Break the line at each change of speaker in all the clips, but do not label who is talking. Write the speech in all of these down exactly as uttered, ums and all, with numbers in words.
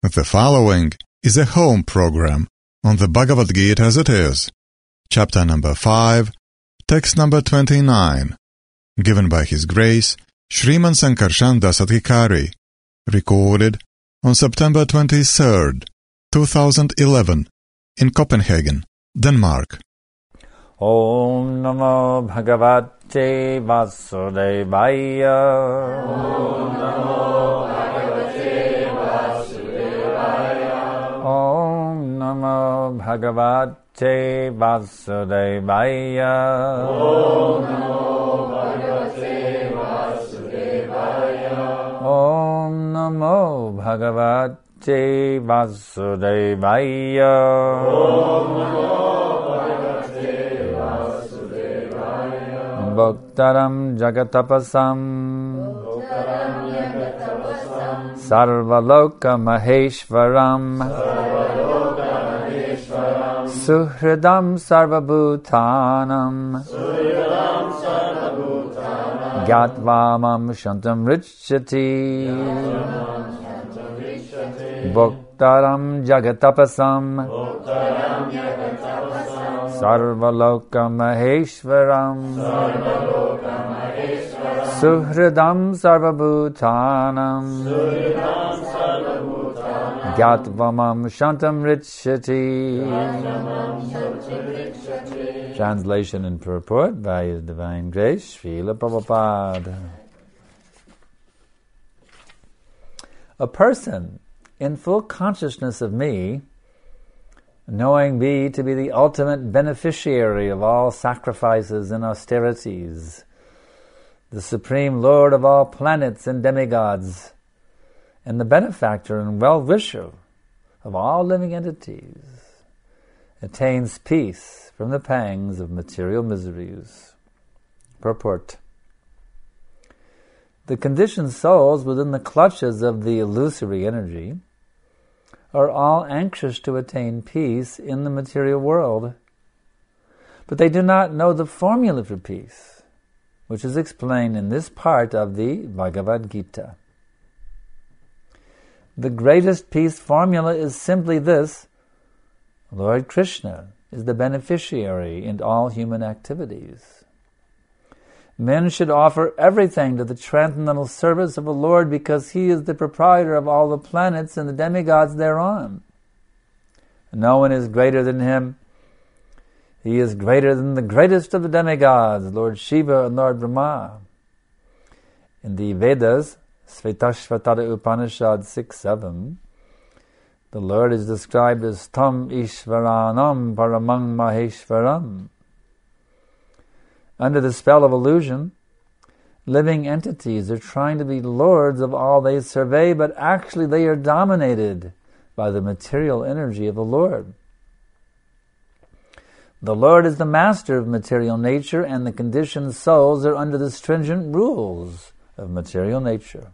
The following is a home program on the Bhagavad Gita as it is, chapter number five, text number twenty-nine, given by His Grace Shriman Sankarshan Das Adhikari, recorded on September twenty-third, two thousand eleven, in Copenhagen, Denmark.
Om Namo Bhagavate Vasudevaya.
Om Namo Bhagavate Vasudevaya.
Om Namo Bhagavate Vasudevaya.
Om Namo Bhagavate Vasudevaya.
Om Namo Bhagavate Vasudevaya.
Om Namo
Bhaktaram Jagatapasam Sarvaloka Maheshwaram Suhridam Sarvabhutanam Gatvamam Shantam Richati Bhaktaram Jagatapasam Sarvaloka Maheshwaram Suhridam Sarvabhutanam Gatvamam Shantam Richati. Translation and purport by His Divine Grace Srila Prabhupada. A person in full consciousness of me, knowing me to be the ultimate beneficiary of all sacrifices and austerities, the Supreme Lord of all planets and demigods, and the benefactor and well-wisher of all living entities, attains peace from the pangs of material miseries. Purport. The conditioned souls within the clutches of the illusory energy are all anxious to attain peace in the material world, but they do not know the formula for peace, which is explained in this part of the Bhagavad Gita. The greatest peace formula is simply this: Lord Krishna is the beneficiary in all human activities. Men should offer everything to the transcendental service of the Lord because He is the proprietor of all the planets and the demigods thereon. No one is greater than Him. He is greater than the greatest of the demigods, Lord Shiva and Lord Brahma. In the Vedas, Svetashvatara Upanishad six seven, the Lord is described as Tam Ishvaranam Paramang Maheshwaram. Under the spell of illusion, living entities are trying to be lords of all they survey, but actually they are dominated by the material energy of the Lord. The Lord is the master of material nature, and the conditioned souls are under the stringent rules of material nature.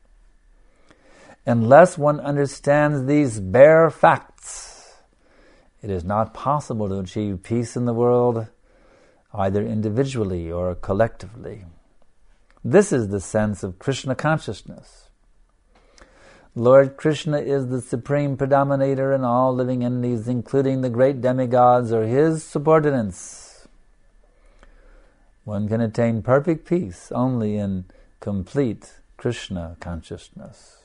Unless one understands these bare facts, it is not possible to achieve peace in the world, either individually or collectively. This is the sense of Krishna consciousness. Lord Krishna is the supreme predominator in all living entities, including the great demigods or His subordinates. One can attain perfect peace only in complete Krishna consciousness.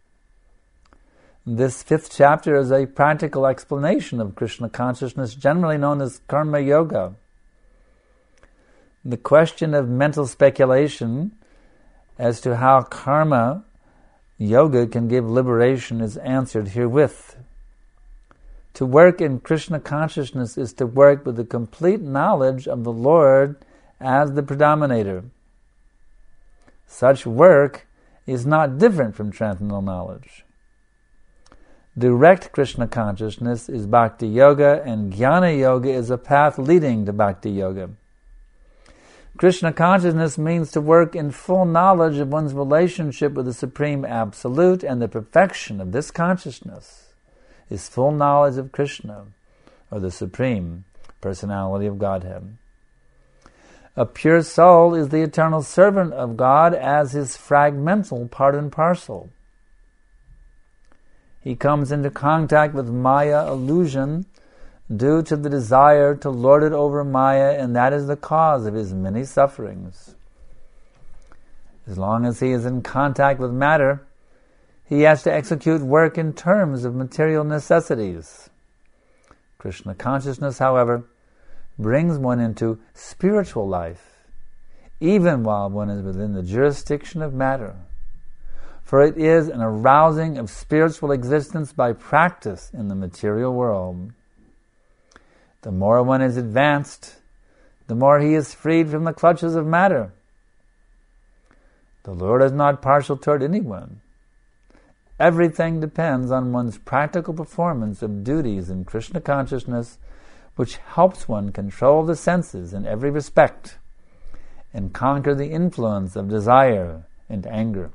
This fifth chapter is a practical explanation of Krishna consciousness, generally known as Karma Yoga. The question of mental speculation as to how karma yoga can give liberation is answered herewith. To work in Krishna consciousness is to work with the complete knowledge of the Lord as the predominator. Such work is not different from transcendental knowledge. Direct Krishna consciousness is Bhakti Yoga, and Jnana Yoga is a path leading to Bhakti Yoga. Krishna consciousness means to work in full knowledge of one's relationship with the Supreme Absolute, and the perfection of this consciousness is full knowledge of Krishna, or the Supreme Personality of Godhead. A pure soul is the eternal servant of God as His fragmental part and parcel. he comes into contact with Maya illusion due to the desire to lord it over Maya, and that is the cause of his many sufferings. As long as he is in contact with matter, he has to execute work in terms of material necessities. Krishna consciousness, however, brings one into spiritual life, even while one is within the jurisdiction of matter. For it is an arousing of spiritual existence by practice in the material world. The more one is advanced, the more he is freed from the clutches of matter. The Lord is not partial toward anyone. Everything depends on one's practical performance of duties in Krishna consciousness, which helps one control the senses in every respect and conquer the influence of desire and anger.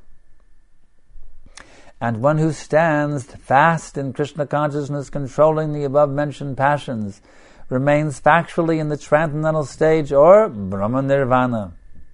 And one who stands fast in Krishna consciousness, controlling the above-mentioned passions, remains factually in the transcendental stage or Brahma Nirvana.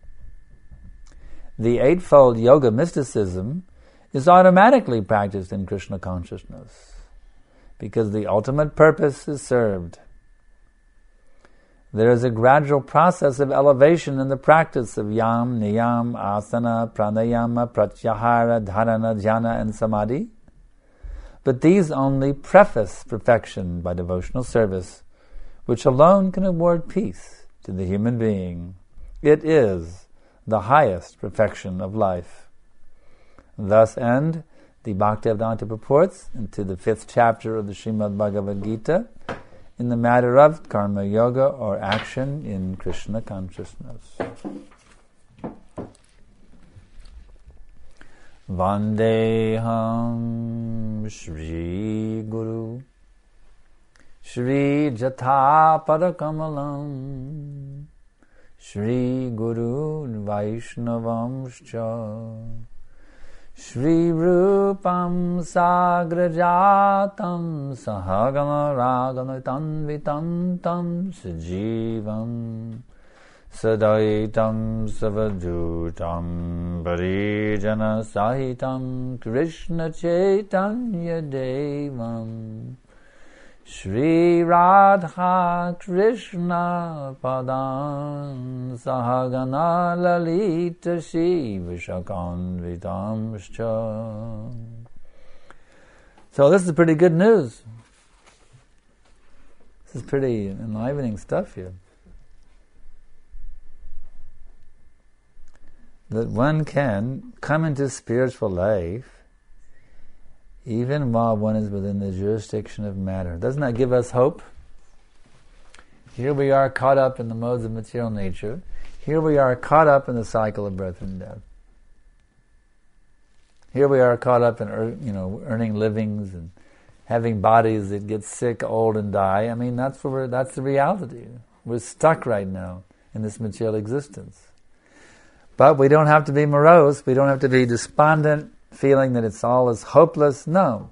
The Eightfold Yoga mysticism is automatically practiced in Krishna consciousness because the ultimate purpose is served. There is a gradual process of elevation in the practice of yam, niyam, asana, pranayama, pratyahara, dharana, dhyana, and samadhi. But these only preface perfection by devotional service, which alone can award peace to the human being. It is the highest perfection of life. Thus end the Bhaktivedanta purports into the fifth chapter of the Srimad Bhagavad Gita in the matter of karma yoga, or action in Krishna consciousness. Vandeham Shri Guru Shri Jatha Padakamalam Shri Guru Vaishnavamscha Shri Rupam Sagrajatam Sahagama Ragana Tanvitam Tam Sajivam Sadaitam Savadutam Parijana Sahitam Krishna Chaitanya Devam Shri Radha Krishna Padam Sahagana Lalita Shiva Shakanvitamscha. So this is pretty good news. This is pretty enlivening stuff here. That one can come into spiritual life even while one is within the jurisdiction of matter. Doesn't that give us hope? Here we are caught up in the modes of material nature. Here we are caught up in the cycle of birth and death. Here we are caught up in, you know, earning livings and having bodies that get sick, old, and die. I mean, that's where we're, that's the reality. We're stuck right now in this material existence. But we don't have to be morose. We don't have to be despondent, feeling that it's all as hopeless. No.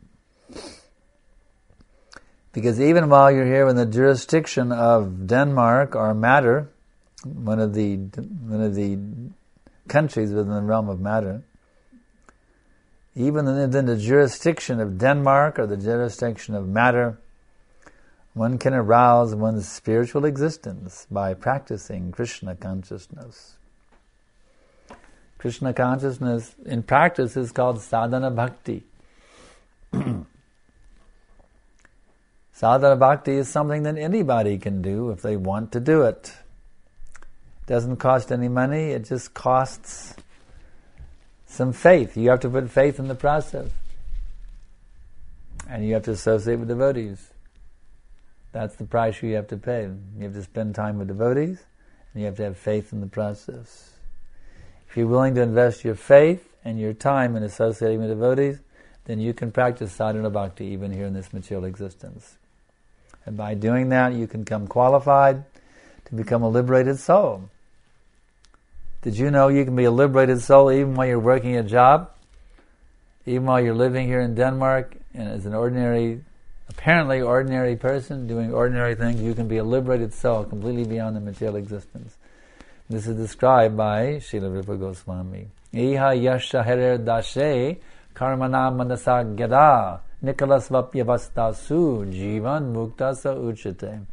Because even while you're here in the jurisdiction of Denmark or matter, one of the one of the countries within the realm of matter, even within the jurisdiction of Denmark or the jurisdiction of matter, one can arouse one's spiritual existence by practicing Krishna consciousness. Krishna consciousness in practice is called sadhana bhakti. Sadhana bhakti is something that anybody can do if they want to do it. It doesn't cost any money, it just costs some faith. You have to put faith in the process. And you have to associate with devotees. That's the price you have to pay. You have to spend time with devotees, and you have to have faith in the process. If you're willing to invest your faith and your time in associating with devotees, then you can practice sadhana bhakti even here in this material existence. And by doing that, you can become qualified to become a liberated soul. Did you know you can be a liberated soul even while you're working a job? Even while you're living here in Denmark and as an ordinary, apparently ordinary person doing ordinary things, you can be a liberated soul completely beyond the material existence. This is described by Srila Rupa Goswami. Iha yasha herer dashe karmana manasa gyada nikalasvapyavastasu jivan muktasa uchate.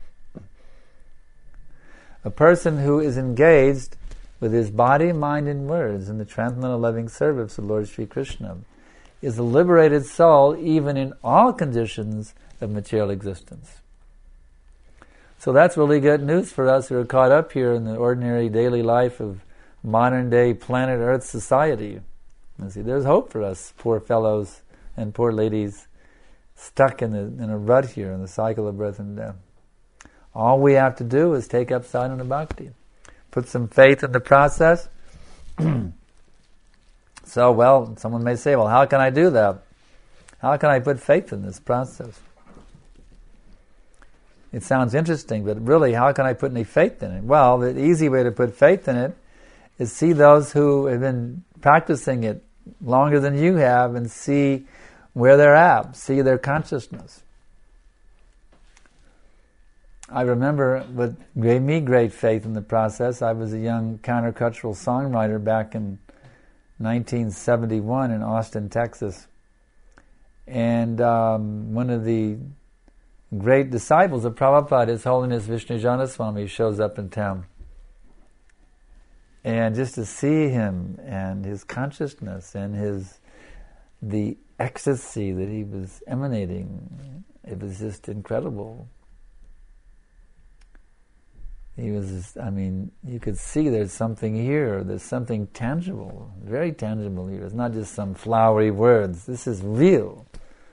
A person who is engaged with his body, mind, and words in the transcendental loving service of Lord Sri Krishna is a liberated soul even in all conditions of material existence. So that's really good news for us who are caught up here in the ordinary daily life of modern-day planet Earth society. You see, there's hope for us, poor fellows and poor ladies stuck in, the, in a rut here in the cycle of birth and death. All we have to do is take up sadhana bhakti, put some faith in the process. So, well, someone may say, well, how can I do that? How can I put faith in this process? It sounds interesting, but really, how can I put any faith in it? Well, the easy way to put faith in it is see those who have been practicing it longer than you have and see where they're at, see their consciousness. I remember what gave me great faith in the process. I was a young countercultural songwriter back in nineteen seventy-one in Austin, Texas. And um, one of the great disciples of Prabhupada, His Holiness Vishnujana Swami, shows up in town. And just to see him and his consciousness and his the ecstasy that he was emanating, it was just incredible. He was, I mean, you could see there's something here, there's something tangible, very tangible here. It's not just some flowery words. This is real.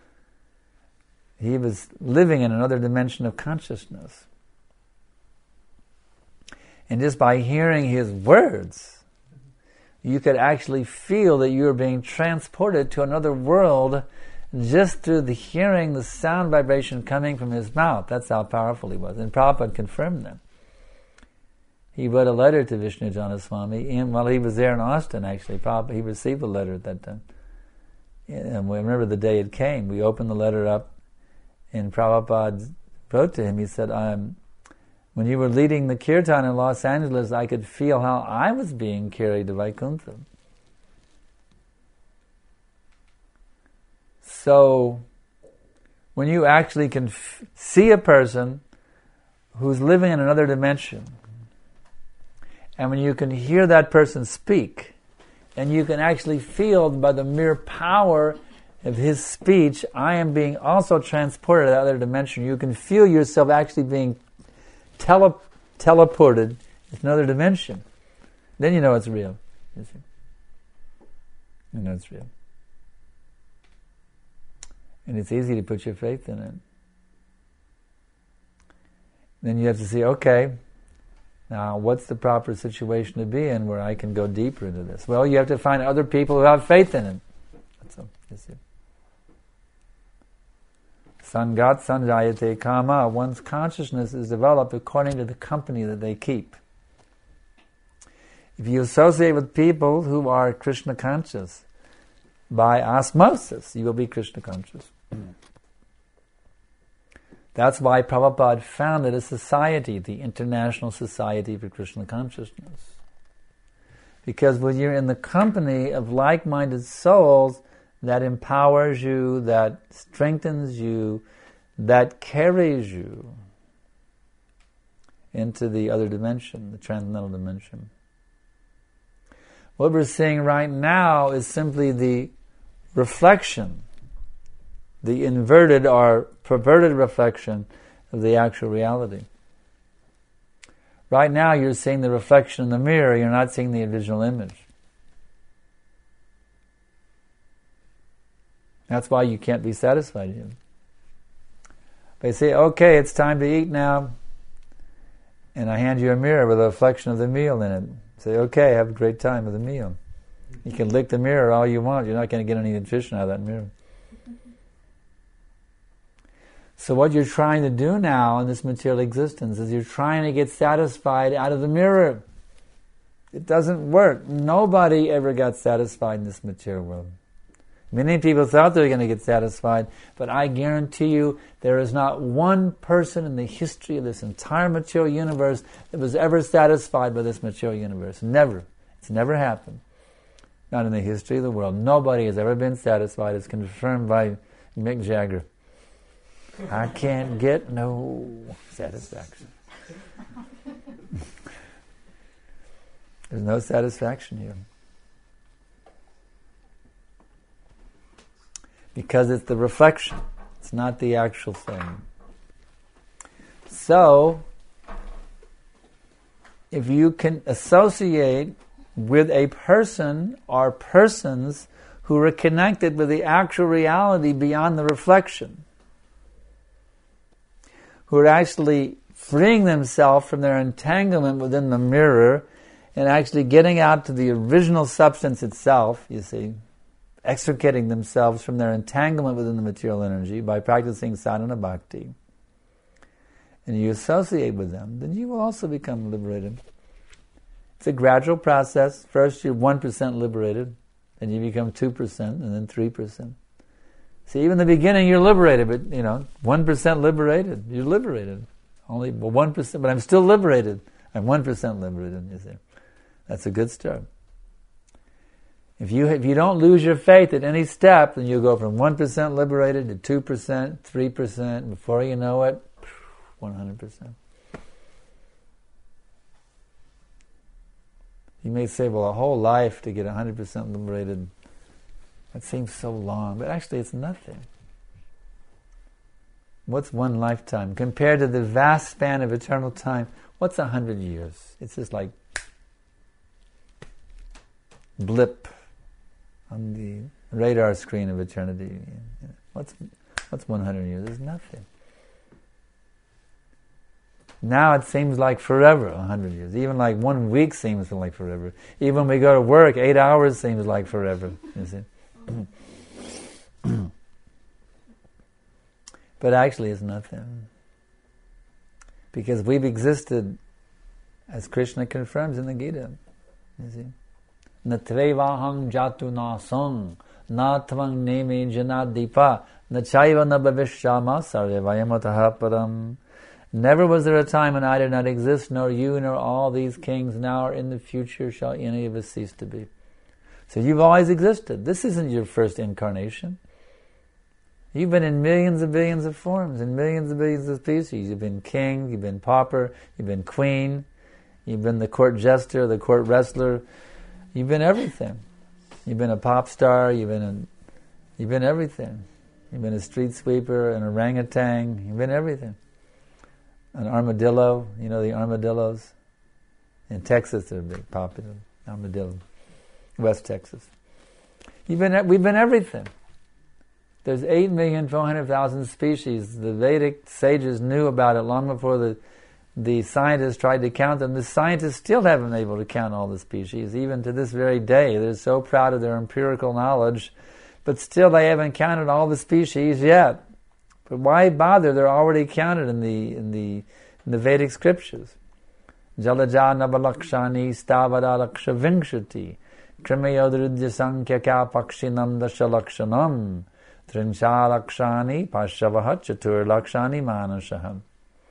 He was living in another dimension of consciousness. And just by hearing his words, you could actually feel that you were being transported to another world just through the hearing the sound vibration coming from his mouth. That's how powerful he was. And Prabhupada confirmed that. He wrote a letter to Vishnujana Swami, and while he was there in Austin, actually, Prabhupada, he received a letter at that time. And we remember the day it came. We opened the letter up, and Prabhupada wrote to him, he said, um, when you were leading the kirtan in Los Angeles, I could feel how I was being carried to Vaikuntha. So, when you actually can f- see a person who's living in another dimension, and when you can hear that person speak, and you can actually feel by the mere power of his speech, I am being also transported to that other dimension. You can feel yourself actually being tele- teleported to another dimension. Then you know it's real. You see? You know it's real. And it's easy to put your faith in it. Then you have to see, okay, now what's the proper situation to be in where I can go deeper into this? Well, you have to find other people who have faith in it. That's all. You see. Sangat sanjayate kama. One's consciousness is developed according to the company that they keep. If you associate with people who are Krishna conscious, by osmosis, you will be Krishna conscious. Mm. That's why Prabhupada founded a society, the International Society for Krishna Consciousness. Because when you're in the company of like-minded souls, that empowers you, that strengthens you, that carries you into the other dimension, the transcendental dimension. What we're seeing right now is simply the reflection, the inverted or perverted reflection of the actual reality. Right now you're seeing the reflection in the mirror, you're not seeing the original image. That's why you can't be satisfied here. They say, okay, it's time to eat now, and I hand you a mirror with a reflection of the meal in it. Say, okay, have a great time with the meal. You can lick the mirror all you want, you're not going to get any nutrition out of that mirror. So what you're trying to do now in this material existence is you're trying to get satisfied out of the mirror. It doesn't work. Nobody ever got satisfied in this material world. Many people thought they were going to get satisfied, but I guarantee you there is not one person in the history of this entire material universe that was ever satisfied by this material universe. Never. It's never happened. Not in the history of the world. Nobody has ever been satisfied. It's confirmed by Mick Jagger. I can't get no satisfaction. There's no satisfaction here. Because it's the reflection. It's not the actual thing. So, if you can associate with a person or persons who are connected with the actual reality beyond the reflection, who are actually freeing themselves from their entanglement within the mirror and actually getting out to the original substance itself, you see, extricating themselves from their entanglement within the material energy by practicing sadhana bhakti, and you associate with them, then you will also become liberated. It's a gradual process. First you're one percent liberated, then you become two percent, and then three percent. See, even in the beginning you're liberated, but, you know, one percent liberated. You're liberated. Only one percent, but I'm still liberated. I'm one percent liberated, you see. That's a good start. If you if you don't lose your faith at any step, then you'll go from one percent liberated to two percent, three percent, before you know it, one hundred percent. You may say, well, a whole life to get one hundred percent liberated, that seems so long, but actually it's nothing. What's one lifetime? Compared to the vast span of eternal time, what's a hundred years? It's just like blip on the radar screen of eternity. What's what's one hundred years? There's nothing. Now it seems like forever, a hundred years. Even like one week seems like forever. Even when we go to work, eight hours seems like forever. You see? But actually it's nothing. Because we've existed, as Krishna confirms in the Gita. You see? Natrevahang jatu nasang na tvang neme janadipa na chaiva na bhavishyama sarvayamataha param. Never was there a time when I did not exist, nor you, nor all these kings now or in the future shall any of us cease to be. So you've always existed. This isn't your first incarnation. You've been in millions and billions of forms, in millions and billions of species. You've been king, you've been pauper, you've been queen, you've been the court jester, the court wrestler. You've been everything. You've been a pop star, you've been a, you've been everything. You've been a street sweeper, an orangutan, you've been everything. An armadillo, you know the armadillos? In Texas they're big, popular. Armadillo. West Texas. You've been, we've been everything. There's eight million four hundred thousand species. The Vedic sages knew about it long before the the scientists tried to count them. The scientists still haven't been able to count all the species, even to this very day. They're so proud of their empirical knowledge, but still they haven't counted all the species yet. But why bother? They're already counted in the in the in the Vedic scriptures. Jalaja nabalakshani stavadalaksha vinshati krimayodridya sankhya pakshinam dashalakshanam trinchalakshani pashavaha chatur lakshani manashaham.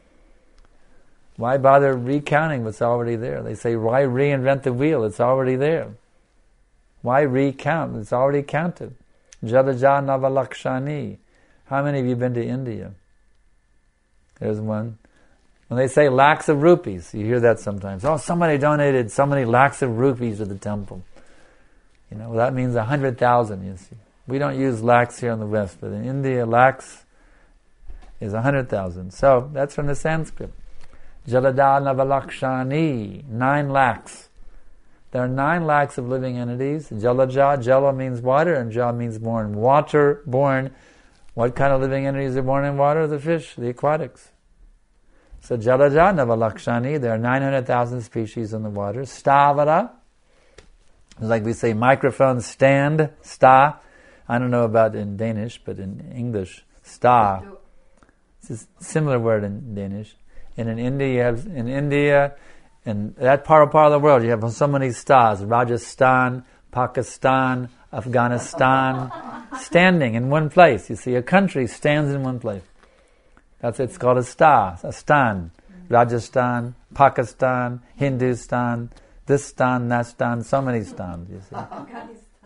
Why bother recounting what's already there? They say, why reinvent the wheel? It's already there. Why recount? It's already counted. Jalaja navalakshani. How many of you have been to India? There's one. When they say lakhs of rupees, you hear that sometimes. Oh, somebody donated so many lakhs of rupees to the temple. You know, well, that means a hundred thousand, you see. We don't use lakhs here in the West, but in India, lakhs is a hundred thousand. So, that's from the Sanskrit. Jalada navalakshani, nine lakhs. There are nine lakhs of living entities. Jalaja, jala means water, and ja means born. Water born. What kind of living entities are born in water? The fish, the aquatics. So Jalaja navalakshani, there are nine hundred thousand species in the water. Stavara, like we say microphone stand, sta. I don't know about in Danish, but in English, sta. It's a similar word in Danish. And in India, you have, in India, in that part of, part of the world, you have so many stars. Rajasthan, Pakistan, Afghanistan, standing in one place. You see, a country stands in one place. That's it's called a star, a stan. Rajasthan, Pakistan, Hindustan, this stan, that stan, so many stans, you see.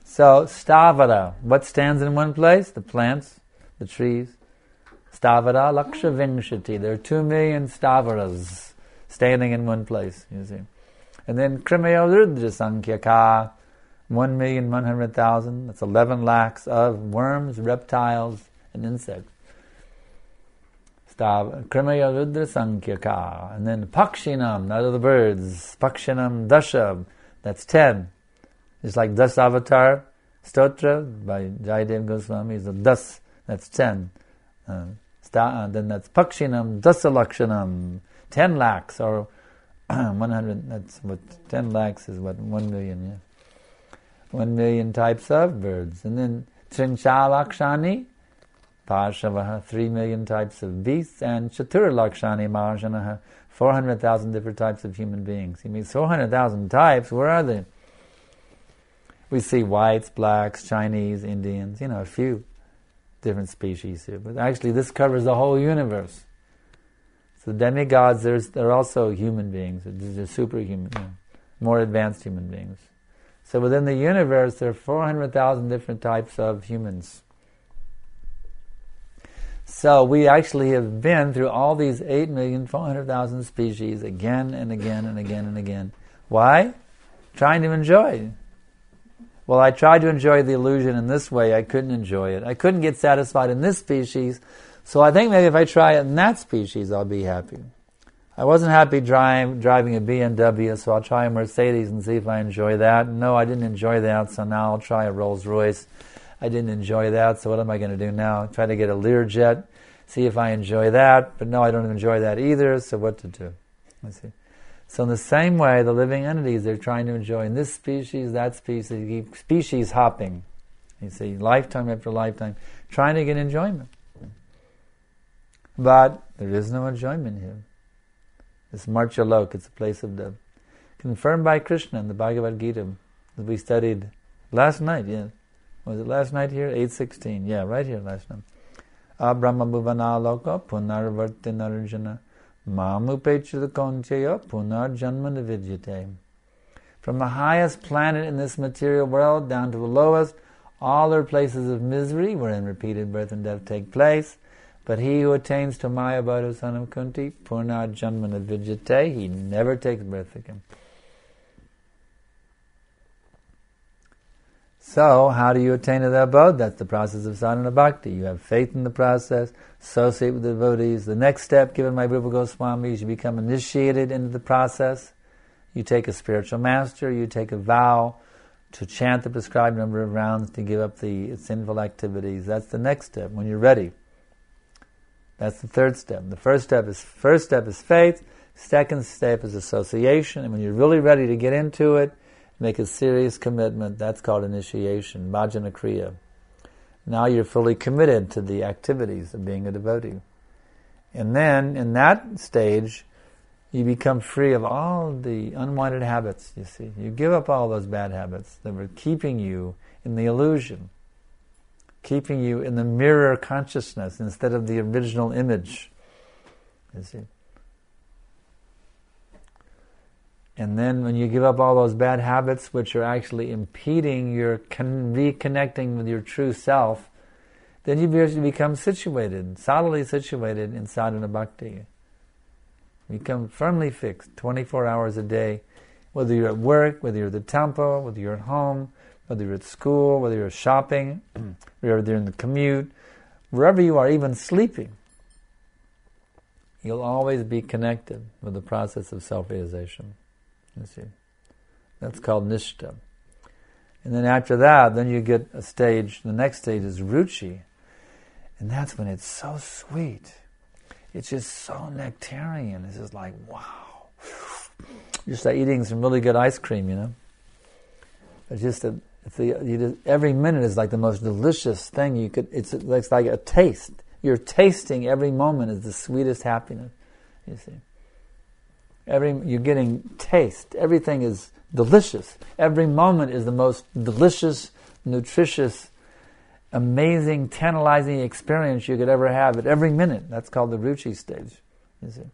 So, stavara, what stands in one place? The plants, the trees. Stavara laksha vingshati. There are two million stavaras standing in one place, you see. And then krimaya rudra sankhya, one million one hundred thousand. That's eleven lakhs of worms, reptiles, and insects. Krimaya rudra sankhya. And then pakshinam, that are the birds. Pakshinam dasha, that's ten. It's like Das Avatar Stotra by Jayadev Goswami. Is a Das, that's ten. Uh, sta, uh, then that's Pakshinam Dasalakshanam, ten lakhs, or one hundred, that's what, ten lakhs is what, one million, yeah. One million types of birds. And then Trinchalakshani, Pashavaha, three million types of beasts, and Chaturalakshani Mahajanaha, four hundred thousand different types of human beings. He means four hundred thousand types, where are they? We see whites, blacks, Chinese, Indians, you know, a few different species here. But actually this covers the whole universe. So demigods, there's, they're also human beings. They're superhuman, you know, more advanced human beings. So within the universe, there are four hundred thousand different types of humans. So we actually have been through all these eight million four hundred thousand species again and again and again and again. Why? Trying to enjoy. Well, I tried to enjoy the illusion in this way, I couldn't enjoy it. I couldn't get satisfied in this species, so I think maybe if I try it in that species, I'll be happy. I wasn't happy drive, driving a B M W, so I'll try a Mercedes and see if I enjoy that. No, I didn't enjoy that, so now I'll try a Rolls Royce. I didn't enjoy that, so what am I going to do now? Try to get a Learjet, see if I enjoy that, but no, I don't enjoy that either, so what to do? I see. So in the same way, the living entities, they're trying to enjoy in this species, that species, they keep species hopping. You see, lifetime after lifetime, trying to get enjoyment. But there is no enjoyment here. This Marcha Lok, it's a place of death. Confirmed by Krishna in the Bhagavad Gita, that we studied last night, yeah. Was it last night here? eight sixteen, yeah, right here last night. Abrahma bhuvana loka punarvarti narjana Mamupecha konchaya punar janmana vidyate. From the highest planet in this material world down to the lowest, all are places of misery wherein repeated birth and death take place. But he who attains to Maya Badhu son of Kunti, punar janmana vidyate, he never takes birth again. So, how do you attain to that abode? That's the process of sadhana bhakti. You have faith in the process, associate with the devotees. The next step given by Rupa Goswami is you become initiated into the process. You take a spiritual master, you take a vow to chant the prescribed number of rounds to give up the sinful activities. That's the next step, when you're ready. That's the third step. The first step is first step is faith, second step is association, and when you're really ready to get into it, make a serious commitment, that's called initiation, bhajana kriya. Now you're fully committed to the activities of being a devotee. And then, in that stage, you become free of all the unwanted habits, you see. You give up all those bad habits that were keeping you in the illusion, keeping you in the mirror consciousness instead of the original image, you see. And then when you give up all those bad habits which are actually impeding your con- reconnecting with your true self, then you become situated, solidly situated in sadhana bhakti. You become firmly fixed, twenty-four hours a day, whether you're at work, whether you're at the temple, whether you're at home, whether you're at school, whether you're shopping, whether you're in the commute, wherever you are, even sleeping. You'll always be connected with the process of self-realization. You see, that's called nishta. And then after that, then you get a stage, the next stage is ruchi. And that's when it's so sweet. It's just so nectarian. It's just like, wow. Just like eating some really good ice cream, you know. It's just a, if the, you just, every minute is like the most delicious thing you could, it's, it's like a taste. You're tasting every moment is the sweetest happiness, you see. Every, you're getting taste. Everything is delicious. Every moment is the most delicious, nutritious, amazing, tantalizing experience you could ever have at every minute. That's called the ruchi stage, you see.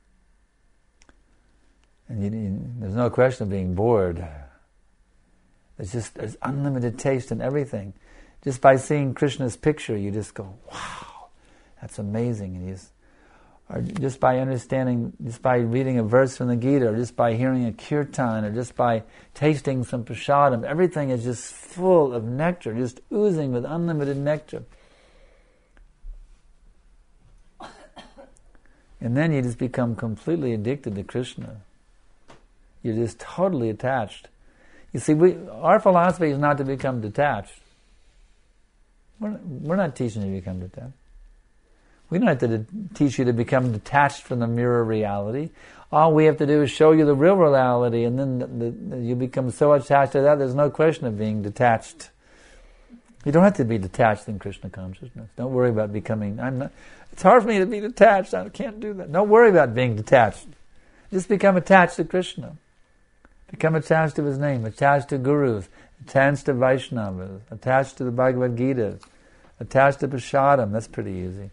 And you, you, there's no question of being bored. There's just there's unlimited taste in everything. Just by seeing Krishna's picture, you just go, wow, that's amazing. And he's, or just by understanding, just by reading a verse from the Gita, or just by hearing a kirtan, or just by tasting some prasadam, everything is just full of nectar, just oozing with unlimited nectar. And then you just become completely addicted to Krishna. You're just totally attached. You see, we, our philosophy is not to become detached. We're not, we're not teaching you to become detached. We don't have to de- teach you to become detached from the mirror reality. All we have to do is show you the real reality, and then the, the, the, you become so attached to that, there's no question of being detached. You don't have to be detached in Krishna consciousness. Don't worry about becoming... I'm not, it's hard for me to be detached. I can't do that. Don't worry about being detached. Just become attached to Krishna. Become attached to His name, attached to Gurus, attached to Vaishnavas, attached to the Bhagavad Gita, attached to Prasadam. That's pretty easy.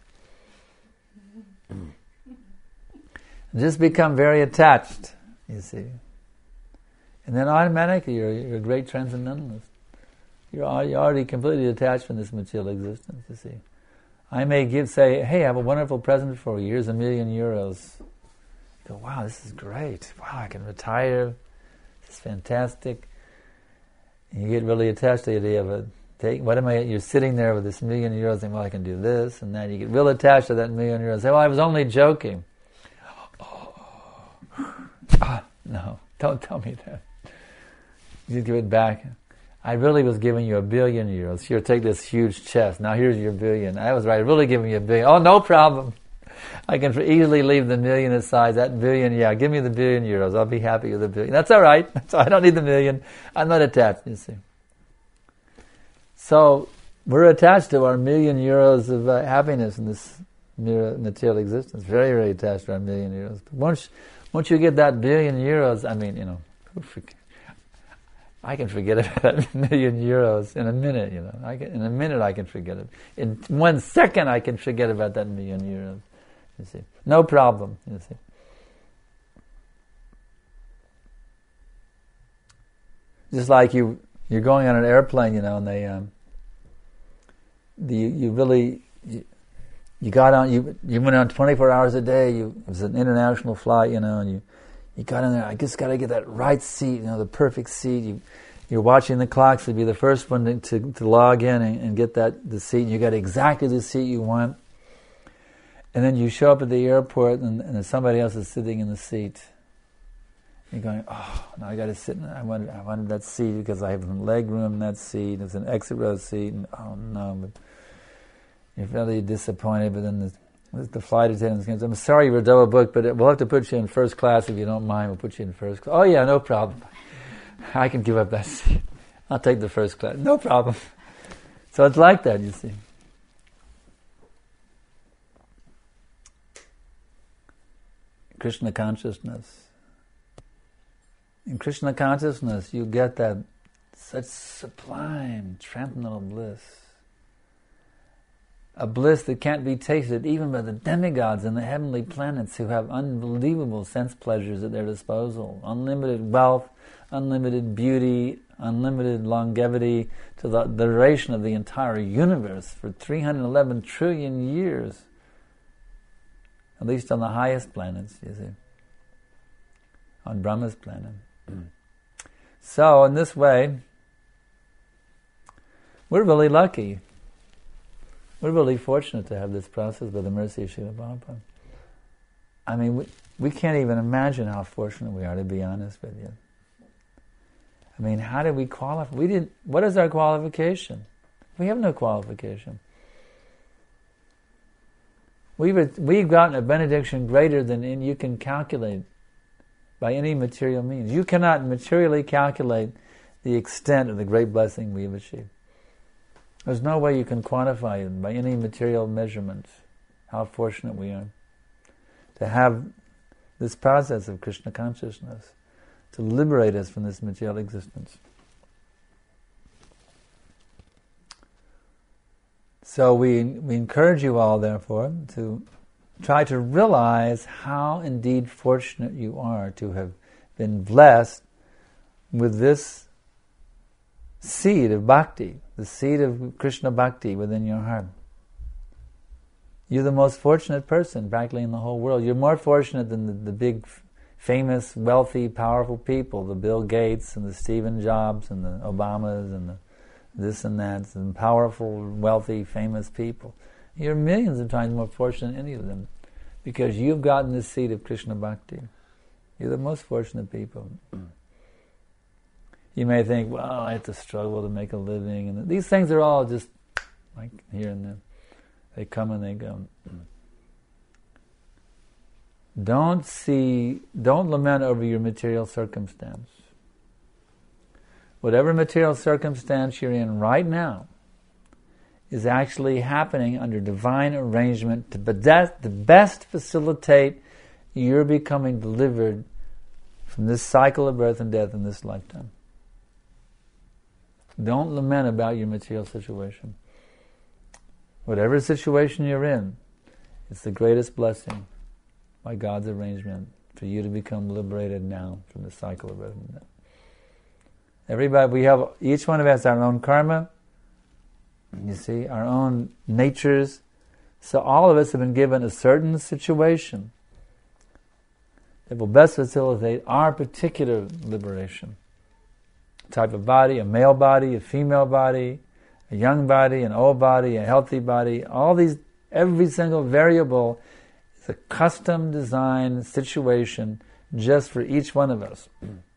Just become very attached, you see. And then automatically you're, you're a great transcendentalist. You're, you're already completely detached from this material existence, you see. I may give, say, hey, I have a wonderful present for you. Here's a million euros. You go, wow, this is great. Wow, I can retire. This is fantastic. And you get really attached to the idea of it. Take, what am I, you're sitting there with this million euros and, well, I can do this and that. You get real attached to that million euros. Say, well, I was only joking. Oh. Ah, no, don't tell me that. You give it back. I really was giving you a billion euros. Here, take this huge chest. Now here's your billion. I was right, really giving you a billion. Oh, no problem. I can easily leave the million aside. That billion, yeah, give me the billion euros. I'll be happy with the billion. That's all right. So I don't need the million. I'm not attached, you see. So we're attached to our million euros of uh, happiness in this material existence. Very, very attached to our million euros. But once, once you get that billion euros, I mean, you know, I can forget about that million euros in a minute, you know. I can, in a minute I can forget it. In one second I can forget about that million euros, you see. No problem, you see. Just like you, you're going on an airplane, you know, and they, um, the, you, you really, you, you got on, you you went on twenty-four hours a day, you, it was an international flight, you know, and you, you got in there, I just got to get that right seat, you know, the perfect seat. You, you're watching the clocks to be the first one to, to, to log in and, and get that the seat. You got exactly the seat you want. And then you show up at the airport and, and somebody else is sitting in the seat. You're going, oh, now I got to sit in I wanted, I wanted that seat because I have some leg room in that seat. It's an exit row seat. And oh, no. But you're really disappointed, but then the The flight attendant comes, I'm sorry you were double booked, but we'll have to put you in first class if you don't mind. We'll put you in first class. Oh yeah, no problem. I can give up that seat. I'll take the first class. No problem. So it's like that, you see. Krishna consciousness. In Krishna consciousness, you get that such sublime, transcendental bliss. A bliss that can't be tasted even by the demigods and the heavenly planets who have unbelievable sense pleasures at their disposal. Unlimited wealth, unlimited beauty, unlimited longevity to the duration of the entire universe for three hundred eleven trillion years. At least on the highest planets, you see. On Brahma's planet. So, in this way, we're really lucky. We're really fortunate to have this process by the mercy of Srila Prabhupada. I mean, we, we can't even imagine how fortunate we are, to be honest with you. I mean, how did we qualify? We didn't. What is our qualification? We have no qualification. We've we've gotten a benediction greater than any you can calculate by any material means. You cannot materially calculate the extent of the great blessing we have achieved. There's no way you can quantify it by any material measurement, how fortunate we are to have this process of Krishna consciousness to liberate us from this material existence. So we we encourage you all, therefore, to try to realize how indeed fortunate you are to have been blessed with this seed of bhakti, the seed of Krishna bhakti within your heart. You're the most fortunate person practically in the whole world. You're more fortunate than the, the big, famous, wealthy, powerful people, the Bill Gates and the Stephen Jobs and the Obamas and the this and that, and powerful, wealthy, famous people. You're millions of times more fortunate than any of them because you've gotten the seed of Krishna bhakti. You're the most fortunate people. You may think, well, I have to struggle to make a living. And these things are all just like here and there. They come and they go. Don't see, don't lament over your material circumstance. Whatever material circumstance you're in right now is actually happening under divine arrangement to to best facilitate your becoming delivered from this cycle of birth and death in this lifetime. Don't lament about your material situation. Whatever situation you're in, it's the greatest blessing by God's arrangement for you to become liberated now from the cycle of birth and death. Everybody, we have, each one of us our own karma, you see, our own natures. So all of us have been given a certain situation that will best facilitate our particular liberation. A type of body, a male body, a female body, a young body, an old body, a healthy body. All these, every single variable is a custom designed situation just for each one of us.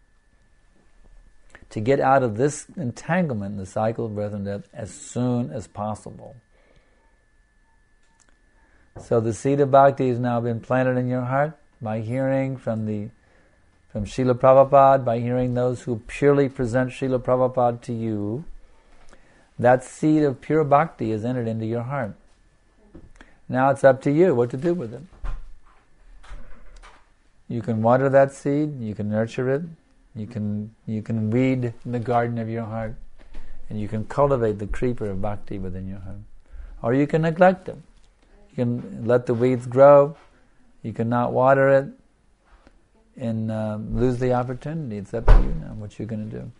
To get out of this entanglement in the cycle of birth and death as soon as possible. So the seed of bhakti has now been planted in your heart by hearing from the from Srila Prabhupada, by hearing those who purely present Srila Prabhupada to you. That seed of pure bhakti is entered into your heart. Now it's up to you what to do with it. You can water that seed, you can nurture it, You can you can weed the garden of your heart, and you can cultivate the creeper of bhakti within your heart. Or you can neglect it. You can let the weeds grow. You can not water it and uh, lose the opportunity. It's up to you now what you're going to do.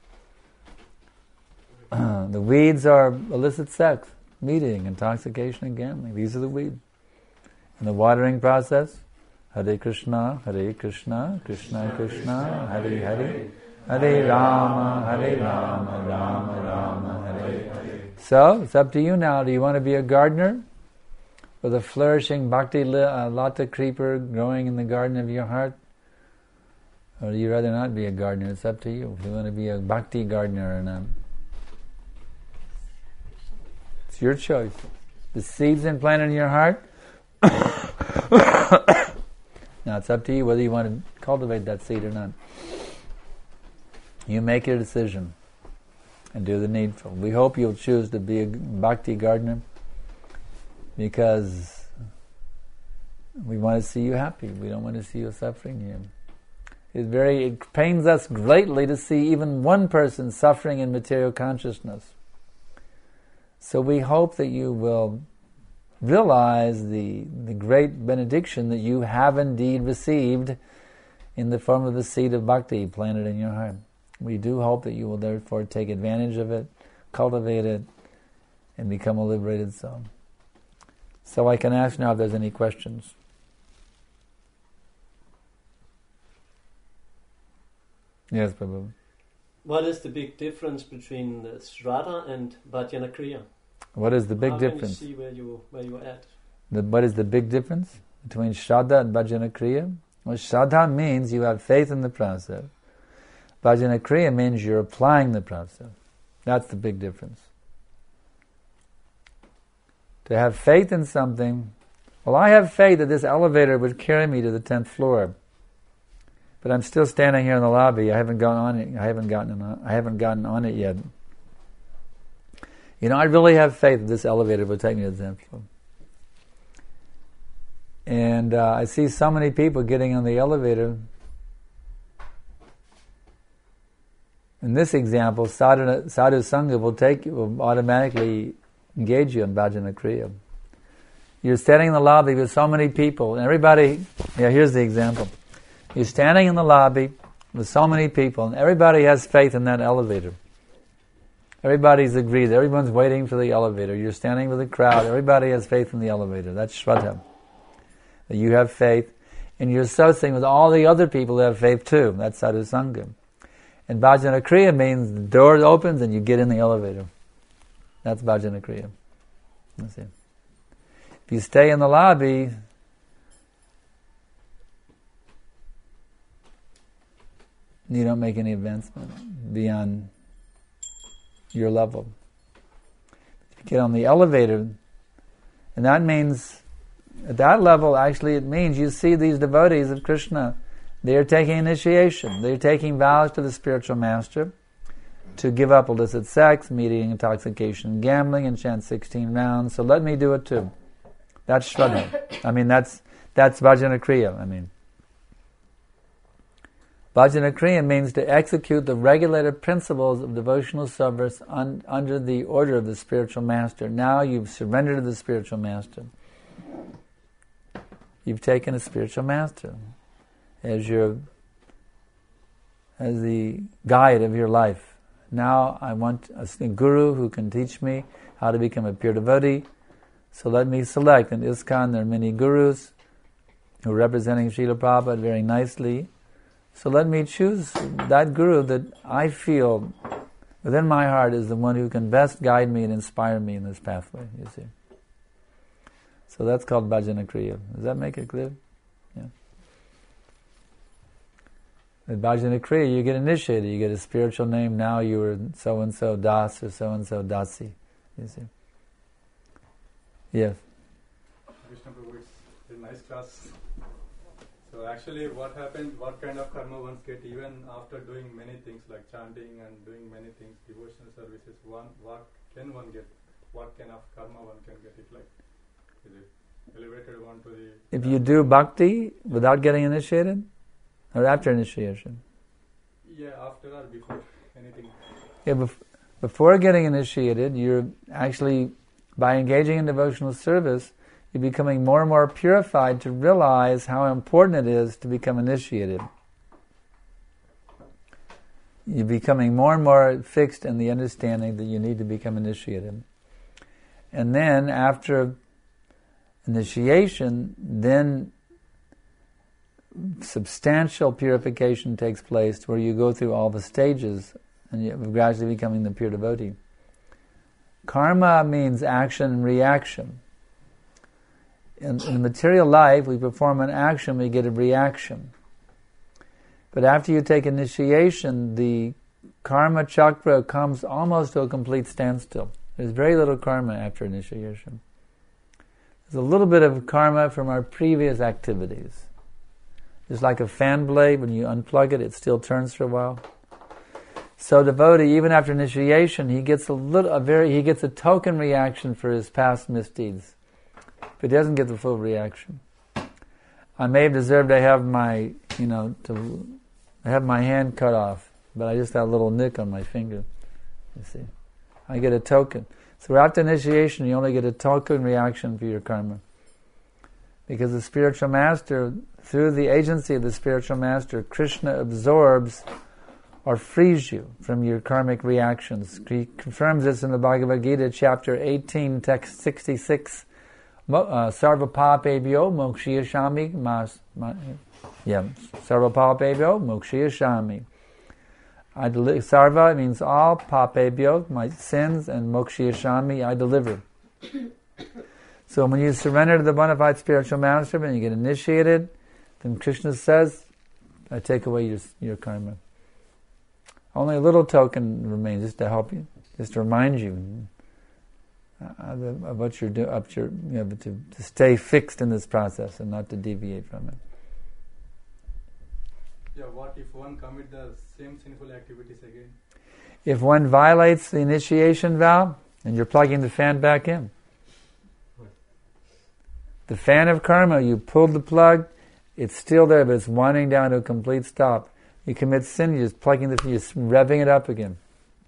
Uh, the weeds are illicit sex, meeting, intoxication, and gambling. These are the weeds. In the watering process, Hare Krishna, Hare Krishna, Krishna Krishna, Hare Hare, Hare Rama, Hare Rama, Rama Rama, Hare Hare. So, it's up to you now. Do you want to be a gardener with a flourishing bhakti uh, lata creeper growing in the garden of your heart? Or do you rather not be a gardener? It's up to you if you want to be a bhakti gardener or not. It's your choice. The seed's implanted in your heart. Now it's up to you whether you want to cultivate that seed or not. You make your decision and do the needful. We hope you'll choose to be a bhakti gardener because we want to see you happy. We don't want to see you suffering here. It's very, it pains us greatly to see even one person suffering in material consciousness. So we hope that you will realize the, the great benediction that you have indeed received in the form of the seed of bhakti planted in your heart. We do hope that you will therefore take advantage of it, cultivate it, and become a liberated soul. So I can ask now if there's any questions. Yes, Prabhu.
What is the big difference between the Shraddha and Bhajana Kriya?
What is the big
How
difference?
Can you see where you where you are at?
The, what is the big difference between Shraddha and Bhajana Kriya? Well, Shraddha means you have faith in the process. Bhajana Kriya means you're applying the process. That's the big difference. To have faith in something, well, I have faith that this elevator would carry me to the tenth floor, but I'm still standing here in the lobby. I haven't gone on it. I haven't gotten on, I haven't gotten on it yet. You know, I really have faith that this elevator will take me to the tenth floor. And uh, I see so many people getting on the elevator. In this example, sadhu, sadhu sangha will take you, will automatically engage you in Bhajana Kriya. You're standing in the lobby with so many people, and everybody, yeah, here's the example. You're standing in the lobby with so many people, and everybody has faith in that elevator. Everybody's agreed. Everyone's waiting for the elevator. You're standing with the crowd. Everybody has faith in the elevator. That's Shraddha. That you have faith, and you're associating with all the other people who have faith too. That's Sadhu Sangha. And Bhajana Kriya means the door opens and you get in the elevator. That's Bhajana Kriya. That's it. If you stay in the lobby, you don't make any advancement beyond your level. If you get on the elevator, and that means, at that level, actually it means you see these devotees of Krishna, they are taking initiation. They are taking vows to the spiritual master to give up illicit sex, meat eating, intoxication, gambling, and chant sixteen rounds. So let me do it too. That's Shraddha. I mean, that's that's Bhajana Kriya. I mean, Bhajana Kriya means to execute the regulated principles of devotional service un, under the order of the spiritual master. Now you've surrendered to the spiritual master. You've taken a spiritual master as your as the guide of your life. Now I want a guru who can teach me how to become a pure devotee. So let me select. In ISKCON there are many gurus who are representing Srila Prabhupada very nicely. So let me choose that guru that I feel within my heart is the one who can best guide me and inspire me in this pathway, you see. So that's called Bhajana Kriya. Does that make it clear? Yeah. With Bhajana Kriya, you get initiated. You get a spiritual name. Now you are so-and-so Das or so-and-so Dasi. You see. Yes.
Krishna Prabhu, it's a nice class. So actually what happens, what kind of karma one gets even after doing many things like chanting and doing many things, devotional services, one, what can one get? What kind of karma one can get it like? Is it elevated one to the...
If you do bhakti without getting initiated? Or after initiation?
Yeah, after or before, anything.
Yeah, bef- before getting initiated, you're actually, by engaging in devotional service, you're becoming more and more purified to realize how important it is to become initiated. You're becoming more and more fixed in the understanding that you need to become initiated. And then, after initiation, then substantial purification takes place where you go through all the stages and you're gradually becoming the pure devotee. Karma means action and reaction. In, in the material life, we perform an action, we get a reaction. But after you take initiation, the karma chakra comes almost to a complete standstill. There's very little karma after initiation. There's a little bit of karma from our previous activities. Just like a fan blade, when you unplug it, it still turns for a while. So devotee, even after initiation, he gets a little, a very, he gets a token reaction for his past misdeeds, but he doesn't get the full reaction. I may have deserved to have my, you know, to have my hand cut off, but I just got a little nick on my finger. You see, I get a token. So after initiation, you only get a token reaction for your karma, because the spiritual master, through the agency of the spiritual master, Krishna absorbs or frees you from your karmic reactions. He confirms this in the Bhagavad Gita, chapter eighteen, text sixty-six. Sarva papebhyo mokshiyashami mas, yeah, sarva papebhyo mokshiyashami. I deli- sarva means all, papebhyo, my sins, and mokshiyashami, I deliver. So when you surrender to the bona fide spiritual master, when you get initiated, then Krishna says, I take away your your karma. Only a little token remains, just to help you, just to remind you of what you're doing, up to, you know, to, to stay fixed in this process and not to deviate from it.
Yeah, what if one commit the same sinful activities again?
If one violates the initiation vow, then you're plugging the fan back in. The fan of karma, you pulled the plug, it's still there, but it's winding down to a complete stop. You commit sin, you're just plugging the, you're revving it up again.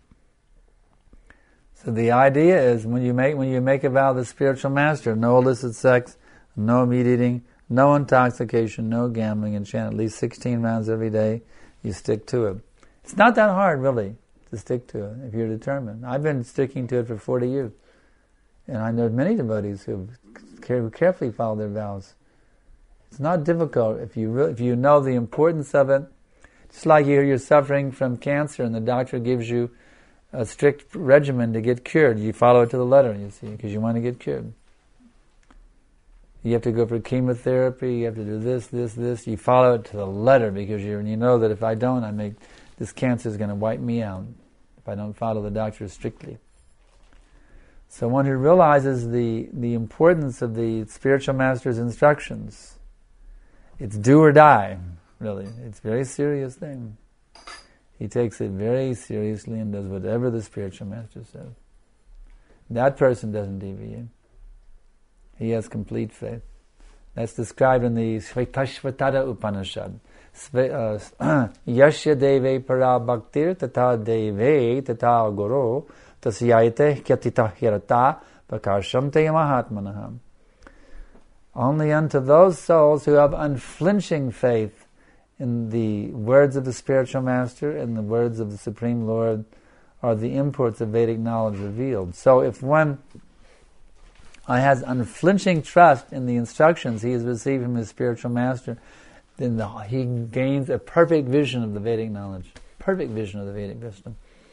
So the idea is when you make when you make a vow to the spiritual master, no illicit sex, no meat eating, no intoxication, no gambling, and chant at least sixteen rounds every day, you stick to it. It's not that hard, really. to stick to it, if you're determined. I've been sticking to it for forty years. And I know many devotees who carefully follow their vows. It's not difficult if you re- if you know the importance of it. Just like you're, you're suffering from cancer and the doctor gives you a strict regimen to get cured. You follow it to the letter, you see, because you want to get cured. You have to go for chemotherapy, you have to do this, this, this. You follow it to the letter because you you know that if I don't, I make this cancer is going to wipe me out if I don't follow the doctor strictly. So one who realizes the, the importance of the spiritual master's instructions, it's do or die, really. It's a very serious thing. He takes it very seriously and does whatever the spiritual master says. That person doesn't deviate. He has complete faith. That's described in the Shvetashvatara Upanishad. Yashya deve para bhaktir tata deve tata guru tasyaite kyatita hirata prakashamte mahatmanaham. Only unto those souls who have unflinching faith in the words of the spiritual master and the words of the Supreme Lord are the imports of Vedic knowledge revealed. So if one has unflinching trust in the instructions he has received from his spiritual master, then the, he gains a perfect vision of the Vedic knowledge, perfect vision of the Vedic wisdom.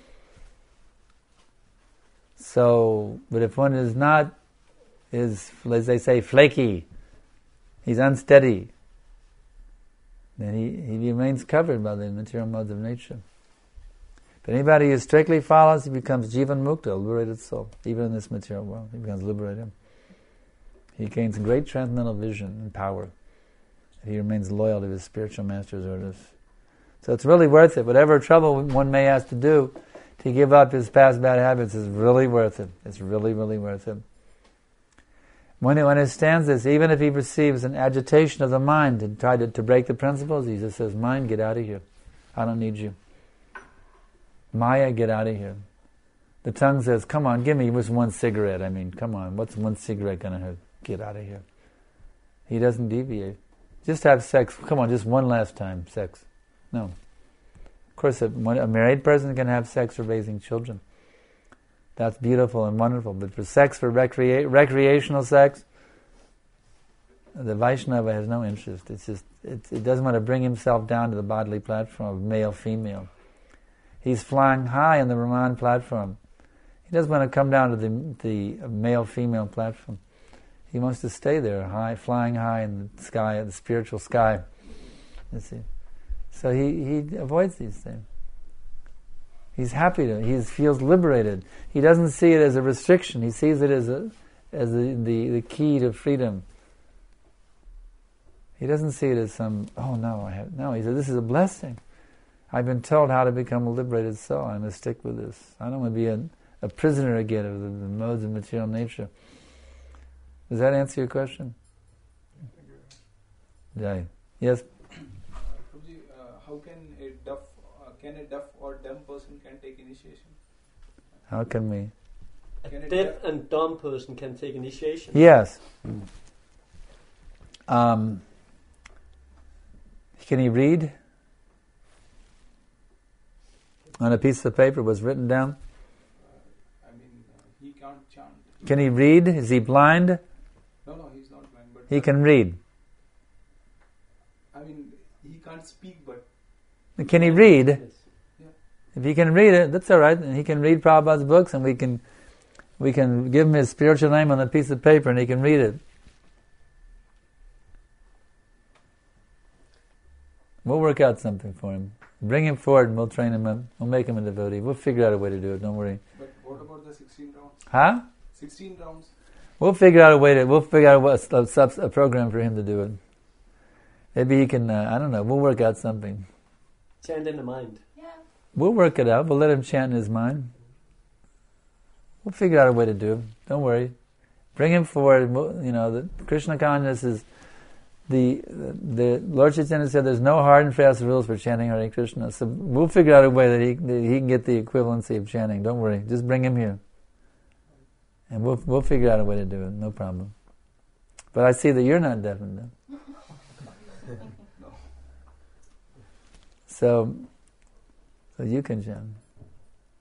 So, but if one is not, is, as they say, flaky, he's unsteady, then he, he remains covered by the material modes of nature. But anybody who strictly follows, he becomes Jivan Mukta, a liberated soul, even in this material world. He becomes liberated. He gains great transcendental vision and power. He remains loyal to his spiritual master's orders. So it's really worth it. Whatever trouble one may have to do to give up his past bad habits is really worth it. It's really, really worth it. When he understands this, even if he perceives an agitation of the mind to try to, to break the principles, he just says, mind, get out of here. I don't need you. Maya, get out of here. The tongue says, come on, give me just one cigarette. I mean, come on, what's one cigarette going to hurt? Get out of here. He doesn't deviate. Just have sex. Come on, just one last time, sex. No. Of course, a, a married person can have sex for raising children. That's beautiful and wonderful. But for sex, for recrea- recreational sex, the Vaishnava has no interest. It's just it, it doesn't want to bring himself down to the bodily platform of male-female. He's flying high on the Raman platform. He doesn't want to come down to the the male-female platform. He wants to stay there, high, flying high in the sky, the spiritual sky. You see, so he, he avoids these things. He's happy to. He feels liberated. He doesn't see it as a restriction. He sees it as a as the, the, the key to freedom. He doesn't see it as some. Oh no, I have no. He says this is a blessing. I've been told how to become a liberated soul. I'm going to stick with this. I don't want to be a, a prisoner again of the, the modes of material nature. Does that answer your question? Yeah. Yes.
Prabhuji, uh, how can a deaf, uh, can a deaf or dumb person can take initiation?
How can we?
Can
A
a
deaf
deaf
and dumb person can take initiation.
Yes. Um, can he read? On a piece of paper was written down.
I mean, uh, he can't chant.
Can he read? Is he blind?
No, no, he's not blind, but
He can read.
I mean, he can't speak, but
Can he read?
Yes.
If he can read it, that's all right. And he can read Prabhupada's books, and we can we can give him his spiritual name on a piece of paper, and he can read it. We'll work out something for him. Bring him forward, and we'll train him up. We'll make him a devotee. We'll figure out a way to do it. Don't worry.
but what about the sixteen rounds?
Huh?
Sixteen rounds.
We'll figure out a way to. We'll figure out what, a, a, a program for him to do it. Maybe he can. Uh, I don't know. We'll work out something.
Chant in the mind.
We'll work it out. We'll let him chant in his mind. We'll figure out a way to do it. Don't worry. Bring him forward. We'll, you know, the Krishna consciousness is the the Lord Chaitanya said there's no hard and fast rules for chanting Hare Krishna. So we'll figure out a way that he that he can get the equivalency of chanting. Don't worry. Just bring him here. And we'll we'll figure out a way to do it, no problem. But I see that you're not deaf and dumb. So, so you can chant.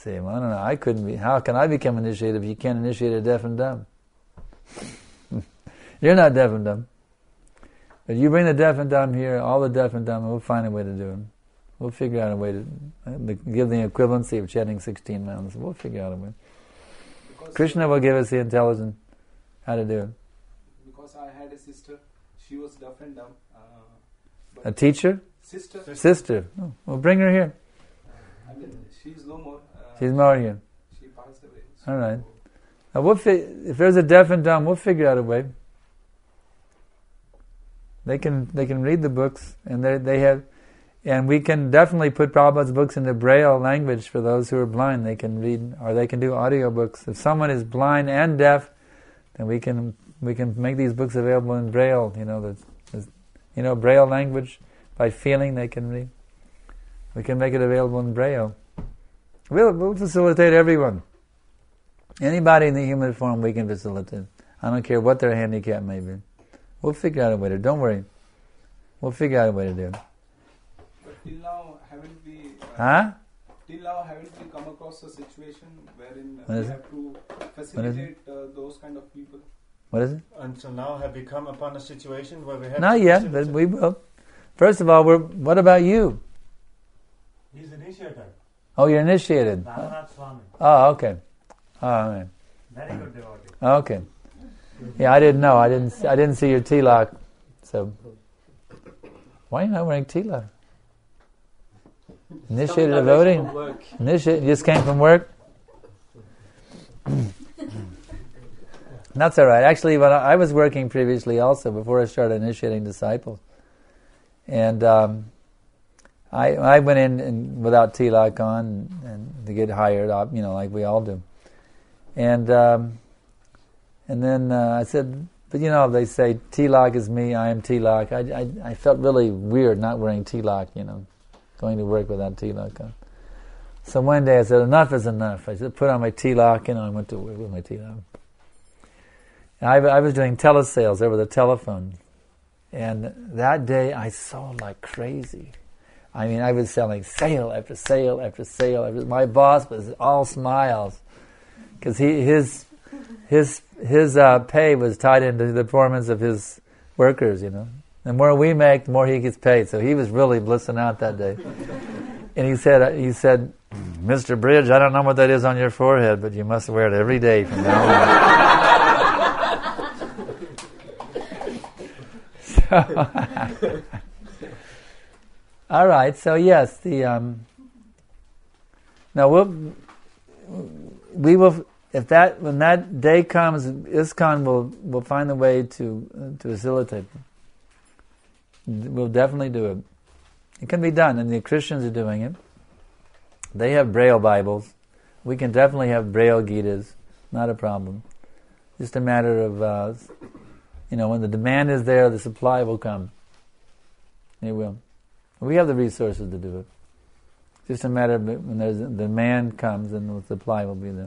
Say, well, I don't know, I couldn't be, how can I become initiated if you can't initiate a deaf and dumb? You're not deaf and dumb. But you bring the deaf and dumb here, all the deaf and dumb, and we'll find a way to do it. We'll figure out a way to uh, give the equivalency of chanting sixteen mantras. We'll figure out a way.
Because
Krishna will give us the intelligence how to do it.
Because I had a sister, she was deaf and dumb. Uh, but
A teacher?
Sister.
Sister. Oh, well, bring her here.
I mean, she's no more. Uh,
She's more here.
She passed away. So
All right. Now we'll fi- if there's a deaf and dumb, we'll figure out a way. They can they can read the books, and they they have, and we can definitely put Prabhupada's books into Braille language for those who are blind. They can read, or they can do audio books. If someone is blind and deaf, then we can we can make these books available in Braille. You know, there's, there's, you know Braille language. By feeling, they can read. We can make it available in Braille. We'll, we'll facilitate everyone. Anybody in the human form, we can facilitate. I don't care what their handicap may be. We'll figure out a way to. Don't worry. We'll figure out a way to do it.
But till now, haven't we? Uh,
Huh?
Till now, haven't we come across a situation wherein uh,
What
we
is
have to facilitate uh, those kind of people?
What is it?
Until now, have we come upon a situation where we have
Not
to
yet, but
facilitate?
we will. First of all, we're, what about you?
He's initiated.
Oh, you're initiated.
Raghunath Swami.
Oh, okay. Oh, all right.
Very good devotee.
Okay. Yeah, I didn't know. I didn't. I didn't see your tilak. So, why are you not wearing tilak? Initiated
Coming
devotee.
from work.
Initiated. You just came from work. That's all right. Actually, when I, I was working previously, also before I started initiating disciples, and um, I I went in and without tilak on and, and to get hired, you know, like we all do, and. Um, And then uh, I said, but you know, they say tilak is me, I am tilak. I, I, I felt really weird not wearing tilak, you know, going to work without tilak on. So one day I said, enough is enough. I said, put on my tilak, and I went to work with my tilak. And I, I was doing telesales over the telephone. And that day I sold like crazy. I mean, I was selling sale after sale after sale. After, my boss was all smiles. Because he his... His his uh, pay was tied into the performance of his workers, you know. The more we make, the more he gets paid. So he was really blissing out that day. And he said, he said, Mister Bridge, I don't know what that is on your forehead, but you must wear it every day from now on. So, all right. So yes, the um, now we'll we will. If that when that day comes, ISKCON will will find a way to uh, to facilitate. We'll definitely do it. It can be done, and the Christians are doing it. They have Braille Bibles. We can definitely have Braille Gitas. Not a problem. Just a matter of, uh, you know, when the demand is there, the supply will come. It will. We have the resources to do it. Just a matter of when there's the demand comes, and the supply will be there.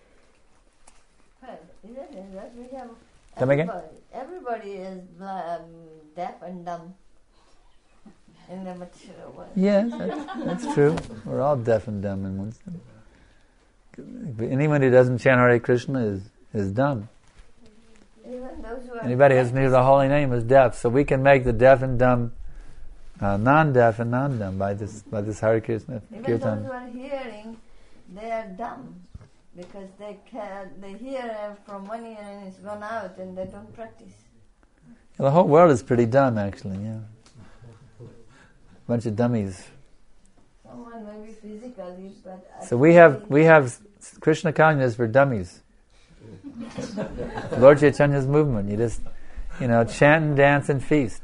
Isn't it that we have
Come again?
everybody, everybody is um, deaf and dumb in the material world.
Yes, that's, that's true. We're all deaf and dumb in one sense. Anyone who doesn't chant Hare Krishna is, is dumb.
Even those who are
Anybody who doesn't hear the holy name is deaf. So we can make the deaf and dumb uh, non-deaf and non-dumb by this by this Hare Krishna
even
kirtan.
those who are hearing, they are dumb because they can they hear from one ear and it's gone out and they don't practice.
The whole world is pretty dumb, actually. Yeah, bunch of dummies.
Someone maybe physically, but
So we have we have Krishna consciousness for dummies. Lord Chaitanya's movement. You just, you know, chant and dance and feast.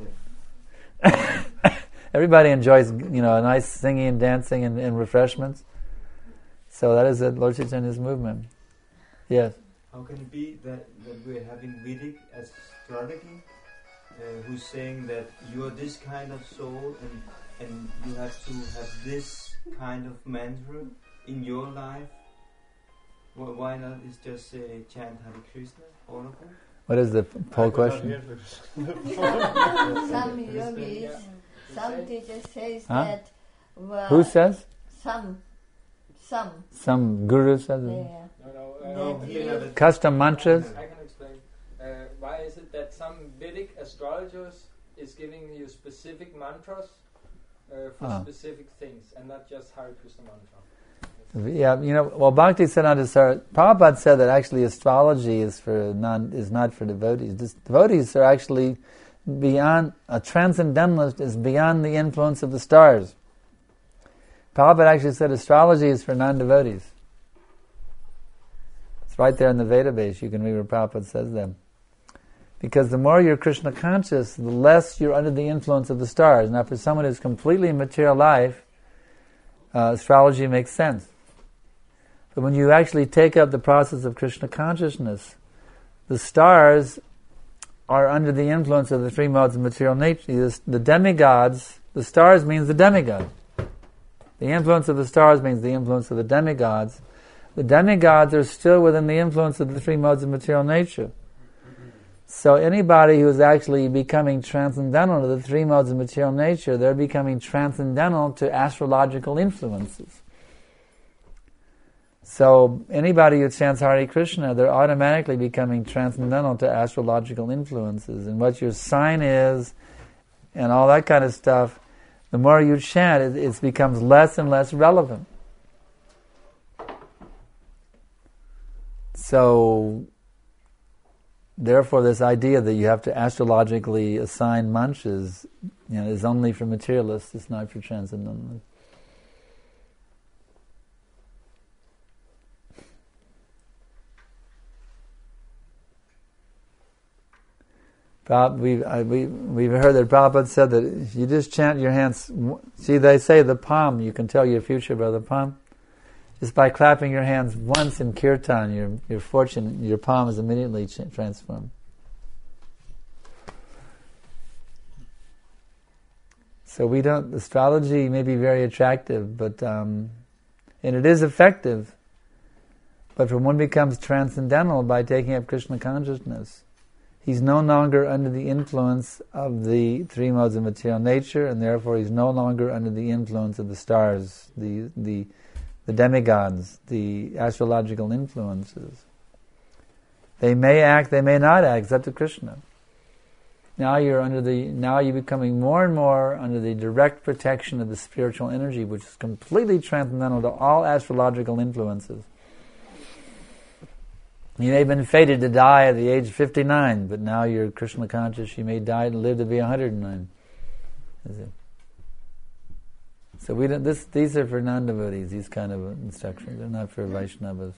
Everybody enjoys, you know, a nice singing and dancing and, and refreshments. So that is the Lord Chaitanya's movement. Yes.
How can it be that, that we're having Vedic astrology, uh, who's saying that you are this kind of soul and and you have to have this kind of mantra in your life? Well, why not is just say chant Hare Krishna, all of them?
What is the poll question?
some yogis, some teachers says
Huh?
that well,
Who says?
some some.
Some guru says it.
Yeah.
No, no, uh,
No,
the-
you have it.
Custom mantras.
I can explain. Uh, why is it that some Vedic astrologers is giving you specific mantras uh, for
Ah.
specific things, and not just Hare Krishna mantra?
Yeah, you know, well, Bhakti Siddhanta Saraswati, Prabhupada said that actually astrology is for non, is not for devotees. This, devotees are actually beyond, a transcendentalist is beyond the influence of the stars. Prabhupada actually said astrology is for non-devotees. It's right there in the Veda base. You can read where Prabhupada says that. Because the more you're Krishna conscious, the less you're under the influence of the stars. Now, for someone who's completely in material life, uh, astrology makes sense. But when you actually take up the process of Krishna consciousness, the stars are under the influence of the three modes of material nature. The demigods, the stars means the demigod. The influence of the stars means the influence of the demigods. The demigods are still within the influence of the three modes of material nature. So anybody who is actually becoming transcendental to the three modes of material nature, they're becoming transcendental to astrological influences. So anybody who chants Hare Krishna, they're automatically becoming transcendental to astrological influences. And what your sign is, and all that kind of stuff, the more you chant, it, it becomes less and less relevant. So, therefore, this idea that you have to astrologically assign mantras, you know, is only for materialists. It's not for transcendentalists. We've, I, we, we've heard that Prabhupada said that if you just chant your hands, see they say the palm, you can tell your future by the palm. Just by clapping your hands once in kirtan, your, your fortune, your palm is immediately ch- transformed. So we don't, astrology may be very attractive, but, um, and it is effective, but when one becomes transcendental by taking up Krishna consciousness, he's no longer under the influence of the three modes of material nature, and therefore he's no longer under the influence of the stars, the the, the demigods, the astrological influences. They may act, they may not act, it's up to Krishna. Now you're under the now you're becoming more and more under the direct protection of the spiritual energy, which is completely transcendental to all astrological influences. You may have been fated to die at the age of fifty-nine, but now you're Krishna conscious, you may die and live to be one hundred nine. Is it? So we don't, this, these are for non-devotees, these kind of instructions. They're not for Vaishnavas.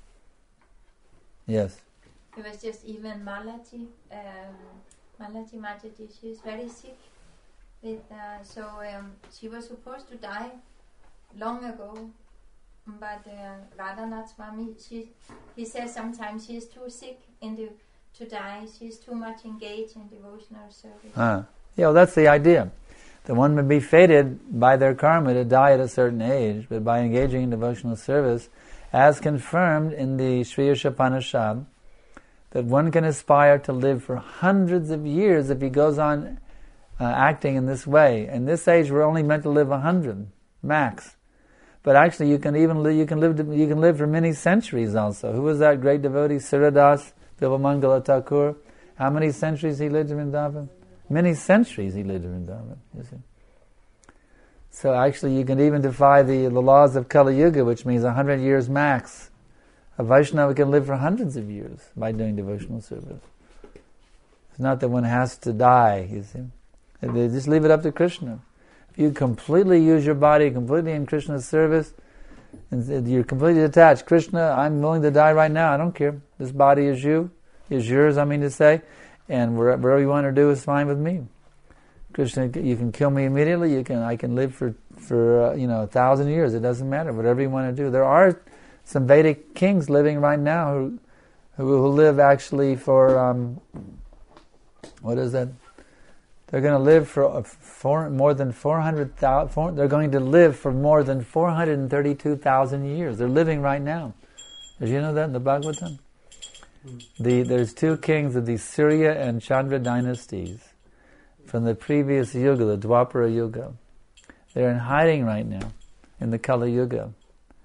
Yes?
It was just even Malati, um, Malati Mataji, she was very sick. With, uh, so um, she was supposed to die long ago. But uh, Radhanath Swami, she, he says sometimes she is too sick in the, to die. She's too much engaged in devotional service.
Ah. Yeah, well, that's the idea. The one would be fated by their karma to die at a certain age, but by engaging in devotional service, as confirmed in the Sri Upanishad, that one can aspire to live for hundreds of years if he goes on uh, acting in this way. In this age, we're only meant to live a hundred, max. But actually, you can even live, you can live you can live for many centuries. Also, who was that great devotee, Suradas Bilvamangala Thakur? How many centuries he lived in Vrindavan? Many centuries he lived in Vrindavan. You see. So actually, you can even defy the the laws of Kali Yuga, which means a hundred years max. A Vaishnava can live for hundreds of years by doing devotional service. It's not that one has to die. You see, they just leave it up to Krishna. You completely use your body completely in Krishna's service, and you're completely detached. Krishna, I'm willing to die right now. I don't care. This body is you, is yours. I mean to say, and whatever you want to do is fine with me. Krishna, you can kill me immediately. You can, I can live for for uh, you know a thousand years. It doesn't matter. Whatever you want to do. There are some Vedic kings living right now who who, who live actually for um, what is that? They're going to live for, for more than four hundred thousand. They're going to live for more than four hundred thirty-two thousand years. They're living right now. Did you know that in the Bhagavatam? Mm. The there's two kings of the Surya and Chandra dynasties from the previous Yuga, the Dwapara Yuga. They're in hiding right now in the Kali Yuga,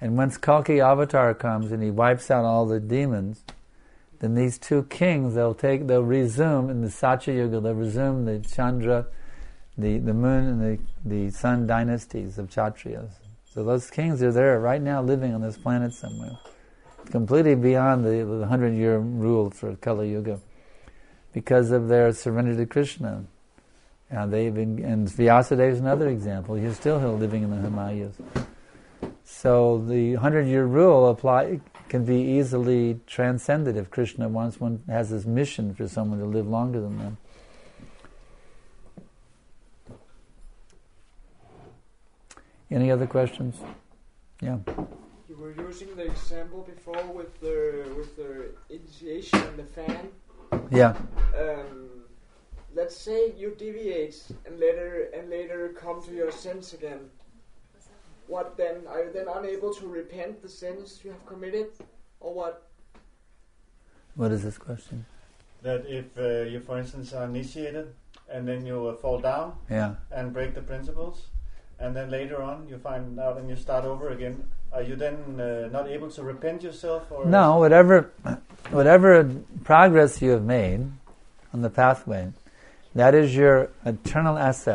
And once Kalki Avatar comes and he wipes out all the demons, then these two kings, they'll take, they'll resume in the Satya Yuga, they'll resume the Chandra, the, the moon and the, the sun dynasties of Kshatriyas. So those kings are there right now living on this planet somewhere. Completely beyond the, the hundred-year rule for Kali Yuga. Because of their surrender to Krishna. And they've been, and Vyasadeva is another example. He's still living in the Himalayas. So the hundred-year rule apply can be easily transcended if Krishna wants one has this mission for someone to live longer than them. Any other questions? Yeah.
You were using the example before with the with the initiation and the fan.
Yeah.
Um, let's say you deviate and later and later come to your sense again. What then? Are you then unable to repent the sins you have committed, or what?
What is this question?
That if uh, you, for instance, are initiated and then you uh, fall down
yeah.
and break the principles, and then later on you find out and you start over again, are you then uh, not able to repent yourself? Or
no, whatever, whatever progress you have made on the pathway, that is your eternal asset.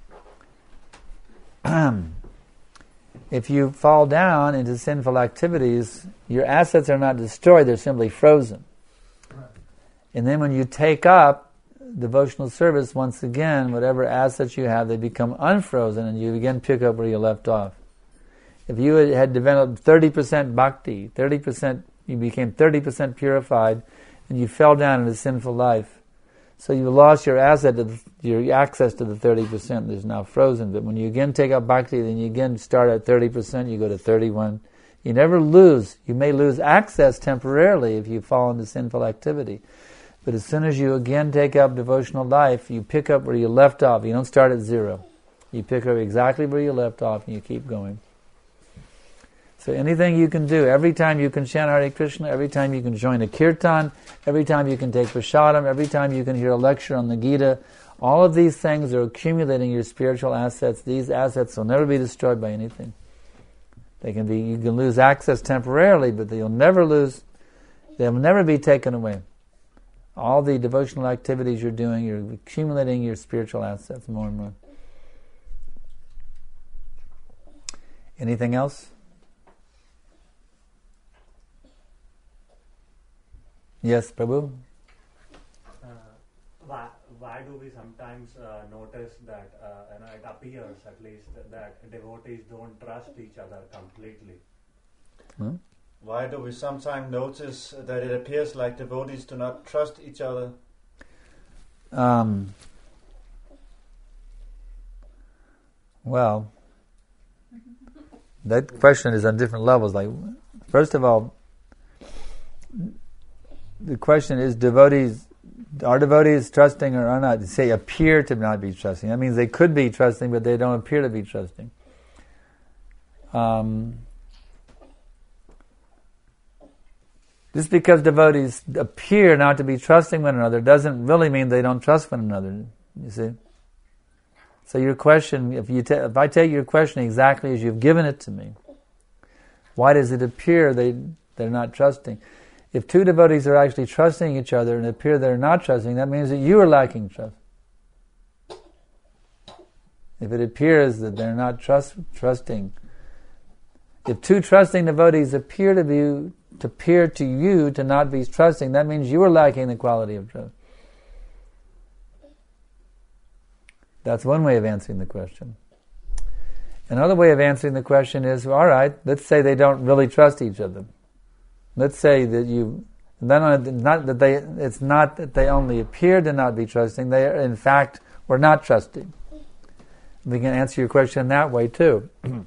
If you fall down into sinful activities, your assets are not destroyed, they're simply frozen. And then when you take up devotional service, once again, whatever assets you have, they become unfrozen and you again pick up where you left off. If you had developed thirty percent bhakti, thirty percent, you became thirty percent purified, and you fell down into sinful life, so you lost your asset, to the, your access to the thirty percent that is now frozen. But when you again take up bhakti, then you again start at thirty percent, you go to thirty-one. You never lose. You may lose access temporarily if you fall into sinful activity. But as soon as you again take up devotional life, you pick up where you left off. You don't start at zero. You pick up exactly where you left off and you keep going. So anything you can do, every time you can chant Hare Krishna, every time you can join a kirtan, every time you can take prasadam, every time you can hear a lecture on the Gita, all of these things are accumulating your spiritual assets. These assets will never be destroyed by anything. They can be, you can lose access temporarily, but they'll never lose, they'll never be taken away. All the devotional activities you're doing, you're accumulating your spiritual assets more and more. Anything else? Yes, Prabhu?
Uh, why, why do we sometimes uh, notice that, uh, you know, it appears at least that devotees don't trust each other completely?
Hmm?
Why do we sometimes notice that it appears like devotees do not trust each other?
Um, well, that question is on different levels. Like, first of all, the question is, devotees, are devotees trusting or are not? They say appear to not be trusting. That means they could be trusting, but they don't appear to be trusting. Um, just because devotees appear not to be trusting one another doesn't really mean they don't trust one another. You see? So your question, if you ta- if I take your question exactly as you've given it to me, why does it appear they they're not trusting? If two devotees are actually trusting each other and appear they're not trusting, that means that you are lacking trust. If it appears that they're not trust, trusting, if two trusting devotees appear to be to appear to you to not be trusting, that means you are lacking the quality of trust. That's one way of answering the question. Another way of answering the question is, all right, let's say they don't really trust each other. Let's say that you, not that they, it's not that they only appear to not be trusting, they are, in fact were not trusting. We can answer your question that way too.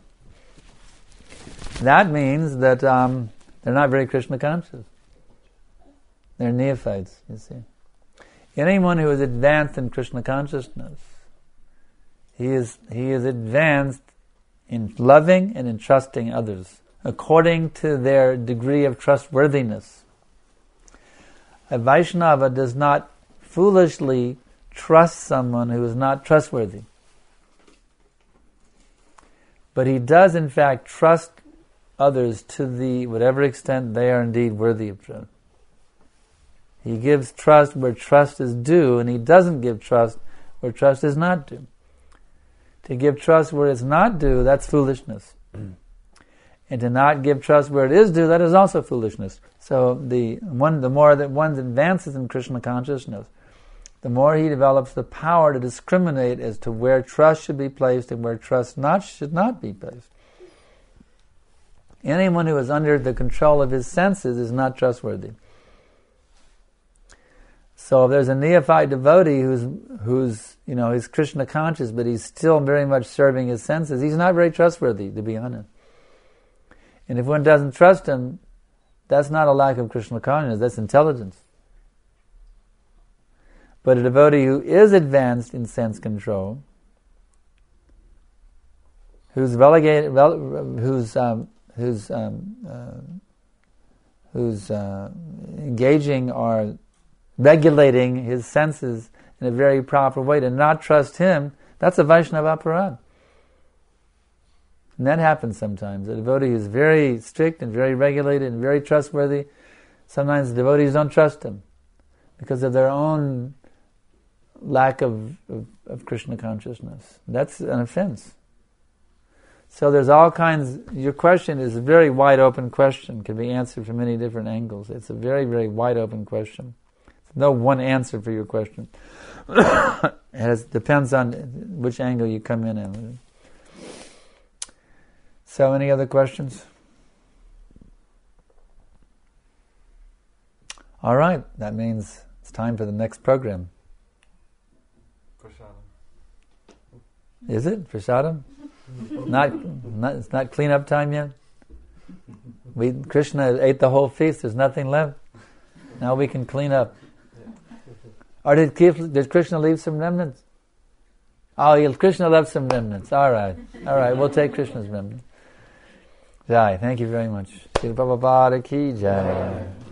That means that um, they're not very Krishna conscious. They're neophytes, you see. Anyone who is advanced in Krishna consciousness, he is he is advanced in loving and in trusting others, according to their degree of trustworthiness. A Vaishnava does not foolishly trust someone who is not trustworthy. But he does in fact trust others to the whatever extent they are indeed worthy of trust. He gives trust where trust is due, and he doesn't give trust where trust is not due. To give trust where it's not due, that's foolishness. And to not give trust where it is due, that is also foolishness. So the one, the more that one advances in Krishna consciousness, the more he develops the power to discriminate as to where trust should be placed and where trust not should not be placed. Anyone who is under the control of his senses is not trustworthy. So if there's a neophyte devotee who's who's you know he's Krishna conscious, but he's still very much serving his senses, he's not very trustworthy, to be honest. And if one doesn't trust him, that's not a lack of Krishna consciousness, that's intelligence. But a devotee who is advanced in sense control, who's relegated, who's um, who's um, uh, who's uh, engaging or regulating his senses in a very proper way, to not trust him, that's a Vaishnava aparad. And that happens sometimes. A devotee who's very strict and very regulated and very trustworthy, sometimes the devotees don't trust him because of their own lack of, of, of Krishna consciousness. That's an offense. So there's all kinds, your question is a very wide open question, can be answered from many different angles. It's a very, very wide open question. There's no one answer for your question. It has, depends on which angle you come in at. So any other questions? All right, that means it's time for the next program.
Prasadam.
Is it? Prasadam? not, not, it's not clean-up time yet? We Krishna ate the whole feast, there's nothing left. Now we can clean up. Or did, did Krishna leave some remnants? Oh, Krishna left some remnants. All right. All right, we'll take Krishna's remnants. Jai, thank you very much. Srila Prabhupada ki jai.